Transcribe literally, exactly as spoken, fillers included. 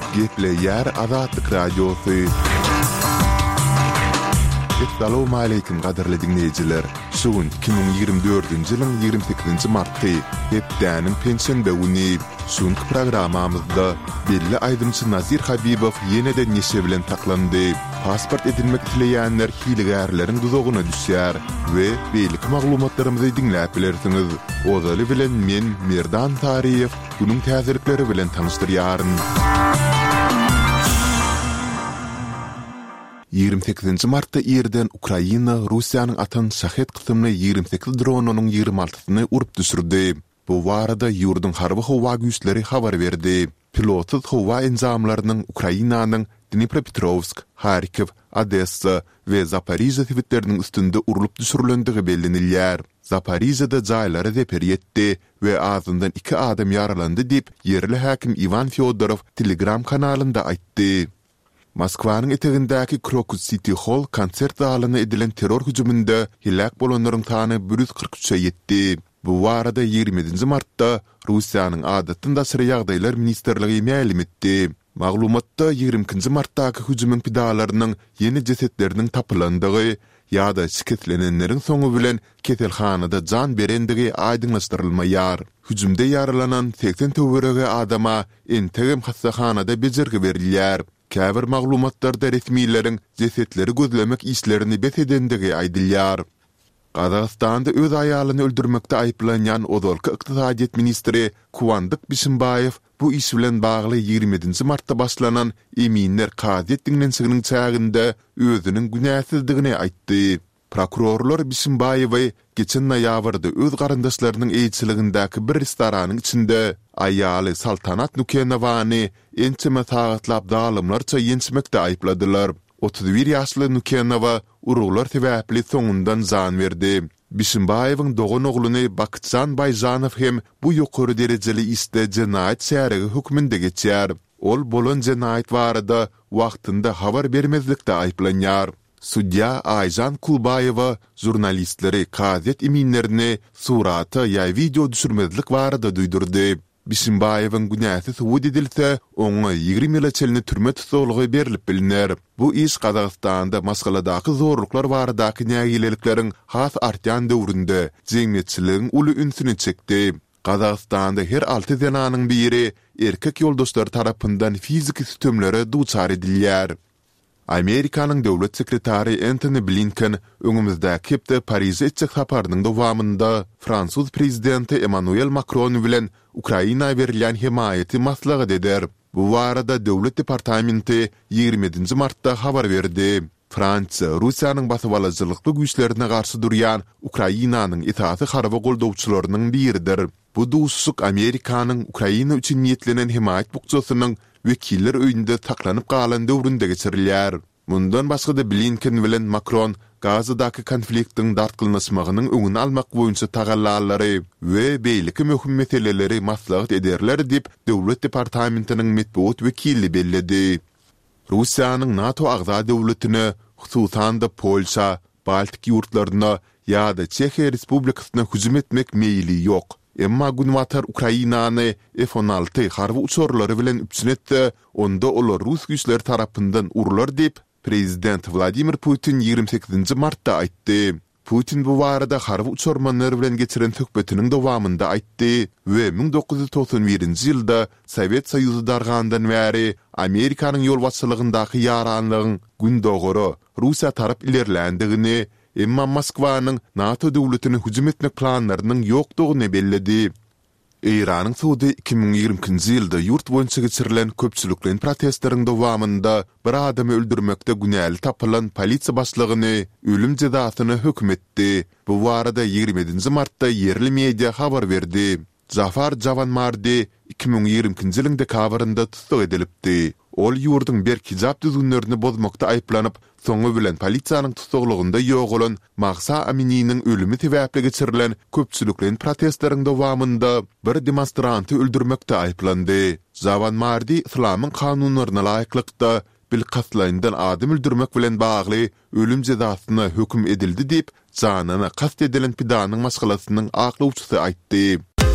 Gepleyer Azatlyk Radiosu. Assalamu alaykum gaderli dinleyijiler. Şuun iki bin ýygrimi dördünji ýylyň ýygrimi sekizinji marty hepdäniň pensiýende uny şuňky programamyzda belli aýdymçy Nazir Habibow ýene-de neşe bilen taklandy. Pasport edilmek dileýänler hilegärleriň duzogyna düşýär we beýlik maglumatlarymyzy dinläp bilersiňiz. Ozaly bilen men Merdan Tariýew bunyň täzirlikleri bilen tanyşdyrýaryn. ýygrimi sekizinji martda ýerden Ukraina Russiýanyň atan şahet kysymyny ýygrimi sekiz dronunyň ýygrimi altysyny urup düşürdi. Bu barada ýurdun harby howa güýçleri habar berdi. Pilotsuz howa enzamlarynyň Ukrainanyň Dnipropetrovsk, Harkiv, Odessa we Zaporizhia tewitleriniň üstünde urulyp düşürilendigi bellenilýär. Zaporizhiada jaýlary zeper ýetdi we azyndan iki adam ýaralandy diýip ýerli häkim Ivan Fyodorov Telegram kanalynda aýtdy. Moskwanyň etegindäki Crocus City Hall konsert zalyna edilen terror hüjüminde hilak bolanlaryň sany bir yüz kırk üçe ýetdi. Bu barada ýygrimi martda Russiýanyň adatynda syry ýagdaýlar ministerligi ma'lum etdi. Maglumatda ýygrimi martdaky hüjümüň pidalarynyň ýeni jesetleriniň tapylandygy ýa-da şiketlenenleriň soňu bilen keselhanada jan berendigi aýdyňlaşdyrylmaýar. Hüjümde ýaralanan seksen töwerege adama entegem hastahanada bezirgi berilýär. Käbir maglumatlarda resmiýlerin jesetleri gözlemek işlerini besedendigi aýdylýar. Qazaqstanda öz aýalyny öldürmekde aýplanýan Ozolky ykdysadyet ministri Kuwandyk Bişimbaýew bu iş bilen bagly ýygrimi martda başlanan eminler kadet dinlensiginiň çäginde özüniň günäsizdigini aýtdy. Prokurorlar Bişimbaýewy geçen noýabrda öz garandaşlarynyň eýçiligindäki bir restoranyň içinde aýaly Saltanat Nukenowany ençeme saгаtlap dalymlarça ýençmekde aýpladylar. otuz bir ýaşly Nukenowa uruglar sebäpli soňundan jan berdi. Bişimbaýewiň dogan ogluny Bakçan Bayjanow hem bu ýokary derejeli iste jenaýat şäherigi hukmynda geçýär. Ol bolan jenaýat barada wagtynda habar bermezlikde aýplanýar. Sudya Ayjan Kulbayewa jurnalistleri gazet eminlerini suraty ýa video düşürmezlik barada duýdurdy. Bişimbaýewiň günäsi suwud edilse, oňa ýygrimi ýyl çelini türme tutulgy berilip bilinär. Bu iş Qazaqstanda masgaladaky zorluklar baradaky nägilelikleriň has artýan döwründe jeňmetçiligiň uly ünsüni çekdi. Qazaqstanda her alty zananyň biri erkek ýoldaşlary tarapyndan fiziki sütemlere duçar edilýär. Amerikanyň döwlet sekretary Antony Blinken öňümizde hepde Paris'e etjek saparynyň dowamında Fransuz prezidenti Emmanuel Macron bilen Ukraina berilýän himaýaty maslahat eder. Bu barada döwlet departamenti ýygrimi martda habar berdi. Fransiýa Russiýanyň basyp alajylykly güýçlerine garşy durýan Ukrainanyň itaty harby goldowçylarynyň biridir. Bu duýsuk Amerikanyň Ukraina üçin niýetlenen himaýat bukçasynyň wekiller öýünde taklanyp galan döwründe geçirilýär. Mundan başga da Blinken bilen Macron Gazadaky konfliktiň dartgylanyşmagynyň öňüni almak boýunça tagallary we beýleki möhüm meseleleri maslahat ederler diýip döwlet departamentiniň metbuat wekili belledi. Russiýanyň NATO agza döwletine, hususan da Polşa, Baltik ýurtlaryna ýa-da Çekiýa Respublikasyna hüjüm etmek meýili ýok. Emma günwatar Ukrainany F on alty harby uçurlary bilen üpsünetdi, onda olar Rus güýçleri tarapyndan urular diýip Prezident Vladimir Putin ýygrimi sekizinji martda aýtdy. Putin bu barada harby uçurmanlary bilen geçiren söhbetiniň dowamında aýtdy we bin dokuz yüz toksan birinji ýylda Sowet Soýuzy dargandan bäri Amerikanyň ýol başçylygyndaky ýaranlygyň gün dogary Russiýa tarap ilerlendigini, emma Moskwanyň NATO döwletine hüjüm etmek planlarynyň ýokdugyny belledi. Iranyň Suudi iki bin ýygrimi ýylda ýurt boýunça geçirilen köpçüliklen protestleriň dowamında bir adamy öldürmekde günäli tapylan polisiýa başlygyny ölüm jazasyna hökm etdi. Bu barada ýygrimi martda yerli media habar berdi. Zafar Javanmardi iki bin ýygrimi ýylyň dekabrynda tutsak edilipdi. Ol ýurdun berk hijab düzgünlerini bozmakda aýplanyp, soňu bilen polisiýanyň tutuklygynda ýok bolan Mahsa Amini'niň ölümi sebäpli geçirilen köpçüliklen protestleriň dowamında bir demonstranty öldürmekde aýplandy. Javanmardi islamyň kanunlaryna laýyklykda bil qatlaýyndan adam öldürmek bilen bagly ölüm jazasyna hökm edildi diýip janyna kast edilen pidanyň maskalasynyň aklawçysy aýtdy.